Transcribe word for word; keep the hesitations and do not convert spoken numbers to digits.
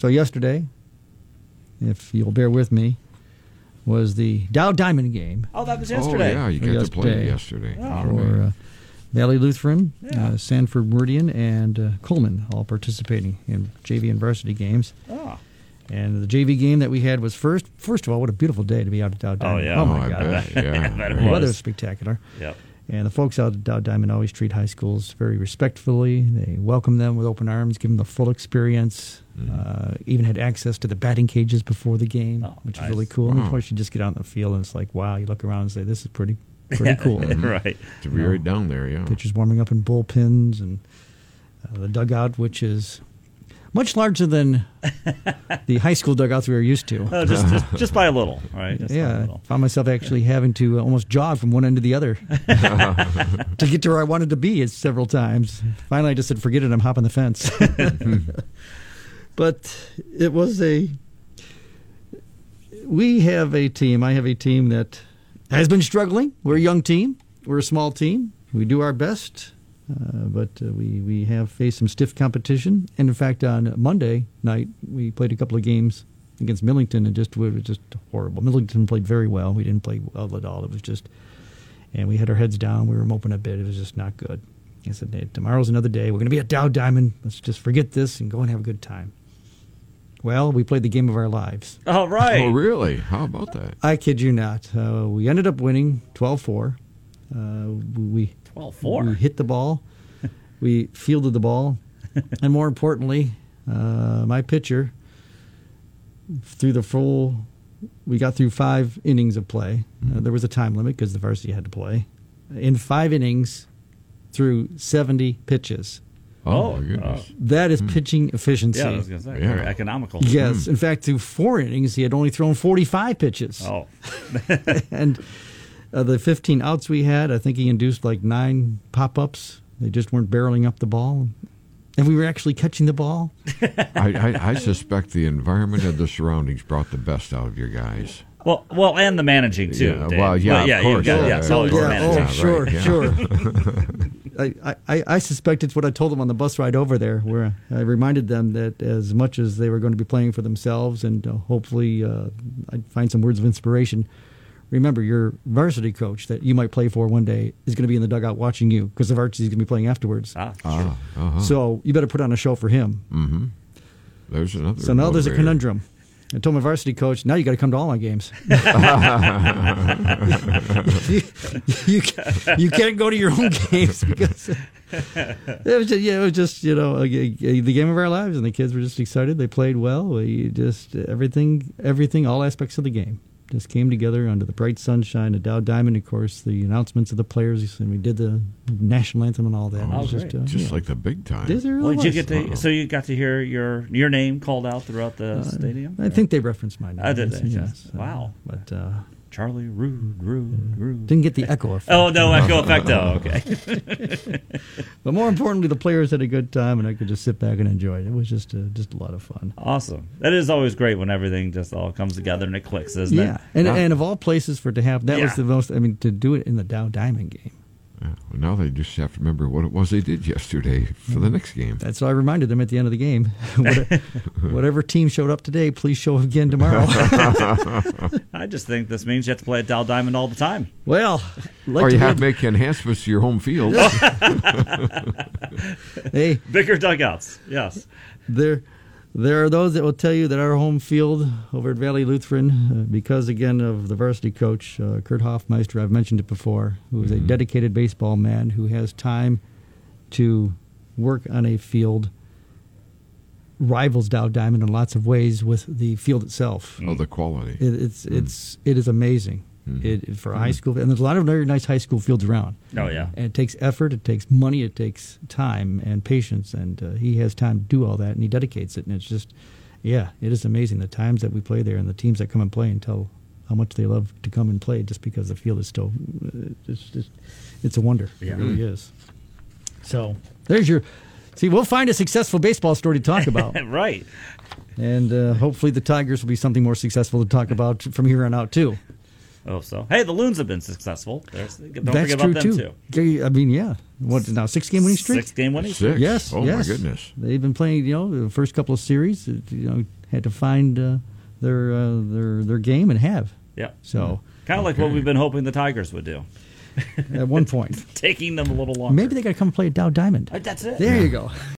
So yesterday, if you'll bear with me, was the Dow Diamond game. Oh, that was yesterday. Oh, yeah, you got yesterday. to play it yesterday. Oh. For uh, Valley Lutheran, Yeah. uh, Sanford Meridian, and uh, Coleman all participating in J V and varsity games. Oh. And the J V game that we had was first. First of all, what a beautiful day to be out at Dow Diamond. Oh, yeah. Oh, my I God. bet, yeah. I bet it The weather was. was spectacular. Yep. And the folks out at Dow Diamond always treat high schools very respectfully. They welcome them with open arms, give them the full experience. Mm-hmm. Uh, even had access to the batting cages before the game, Oh, which nice. is really cool. And Wow. of course, you just get out in the field, and it's like, wow, you look around and say, this is pretty pretty cool. Right. To be right down there, yeah. Pitchers warming up in bullpens, and uh, the dugout, which is much larger than the high school dugouts we were used to. Oh, just, just just by a little, right? Just by a Yeah, little. found myself actually having to almost jog from one end to the other to get to where I wanted to be several times. Finally, I just said, forget it, I'm hopping the fence. But it was a... We have a team, I have a team that has been struggling. We're a young team. We're a small team. We do our best. Uh, but uh, we, we have faced some stiff competition. And in fact, on Monday night, we played a couple of games against Millington, and just it was just horrible. Millington played very well. We didn't play well at all. It was just, and we had our heads down. We were moping a bit. It was just not good. I said, hey, tomorrow's another day. We're going to be at Dow Diamond. Let's just forget this and go and have a good time. Well, we played the game of our lives. All right. Oh, really? How about that? I kid you not. Uh, we ended up winning twelve four. Uh, we twelve four. We hit the ball. We fielded the ball. And more importantly, uh, my pitcher, through the full, we got through five innings of play. Uh, there was a time limit because the varsity had to play. In five innings, through seventy pitches. Oh, Oh, my goodness. That is pitching efficiency. Yeah, I was going to say, Yeah. very economical. Yes. In fact, through four innings, he had only thrown forty-five pitches. Oh. And uh, the fifteen outs we had, I think he induced like nine pop-ups. They just weren't barreling up the ball. And we were actually catching the ball. I, I, I suspect the environment and the surroundings brought the best out of your guys. Well, well, and the managing, too. Yeah, Dave. well, yeah, But of yeah, you course, got- yeah, yeah, of so it's course. yeah, managing. oh, right, sure, yeah. sure. I, I, I suspect it's what I told them on the bus ride over there, where I reminded them that as much as they were going to be playing for themselves, and uh, hopefully uh, I'd find some words of inspiration, remember your varsity coach that you might play for one day is going to be in the dugout watching you, because the varsity is going to be playing afterwards. Ah, sure. Ah, uh-huh. So you better put on a show for him. Mm-hmm. There's another. So now there's a motivator. conundrum. I told my varsity coach, now you got to come to all my games. you, you, you can't go to your own games because it was just, yeah, it was just you know a, a, the game of our lives, and the kids were just excited. They played well. We just everything, everything, all aspects of the game just came together under the bright sunshine of Dow Diamond. Of course, the announcements of the players, and we did the national anthem and all that. Oh, it was great. just, uh, Just yeah. like the big time. It really Well, did you was. get to, so you got to hear your your name called out throughout the stadium? I think they referenced my name. I did. Yes, Yes. yes. Wow. But uh, Charlie Rude, Rude, Rude. didn't get the echo effect. Oh, no echo effect. Oh, okay. But more importantly, the players had a good time, and I could just sit back and enjoy it. It was just a, just a lot of fun. Awesome. That is always great when everything just all comes together and it clicks, isn't Yeah, it? and Yeah. and of all places for it to have, that was Yeah. the most. I mean, to do it in the Dow Diamond game. Yeah. Well, now they just have to remember what it was they did yesterday for the next game. That's why I reminded them at the end of the game. What- Whatever team showed up today, please show up again tomorrow. I just think this means you have to play at Dow Diamond all the time. Well, like Or to you have be- to make enhancements to your home field. hey, Bigger dugouts. Yes. there, there are those that will tell you that our home field over at Valley Lutheran, uh, because again of the varsity coach uh, Kurt Hoffmeister, I've mentioned it before, who is a dedicated baseball man who has time to work on a field, rivals Dow Diamond in lots of ways with the field itself. Oh, the quality. It, it's it's it is amazing. It, for a high school, and there's a lot of very nice high school fields around. Oh, yeah. And it takes effort, it takes money, it takes time and patience, and uh, he has time to do all that, and he dedicates it, and it's just, yeah, it is amazing the times that we play there, and the teams that come and play and tell how much they love to come and play just because the field is still, uh, it's just, it's a wonder. Yeah. It really is. So there's your, see, we'll find a successful baseball story to talk about, Right. and uh, hopefully the Tigers will be something more successful to talk about from here on out too. Oh, so hey, the Loons have been successful. There's, don't That's forget true about them too. too. Okay, I mean, yeah. What now? Six game winning streak. Six game winning streak. Six. Yes. Oh yes. my goodness. They've been playing. You know, the first couple of series. You know, had to find uh, their uh, their their game and have. Yeah. So kind of like Okay. what we've been hoping the Tigers would do. at one point, Taking them a little longer. maybe they got to come play at Dow Diamond. Uh, That's it. There you go.